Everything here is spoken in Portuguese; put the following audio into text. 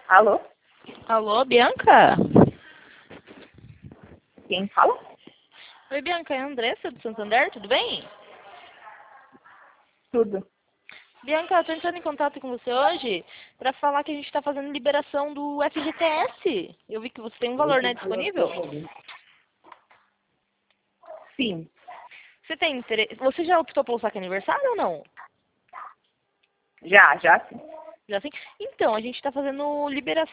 Alô? Alô, Bianca? Quem fala? Oi, Bianca, é a Andressa do Santander, tudo bem? Tudo. Bianca, eu tô entrando em contato com você hoje para falar que a gente está fazendo liberação do FGTS. Eu vi que você tem um valor, né, disponível? Sim. Você tem interesse? Você já optou pelo saque aniversário ou não? Já sim. Já sim? Então, a gente está fazendo liberação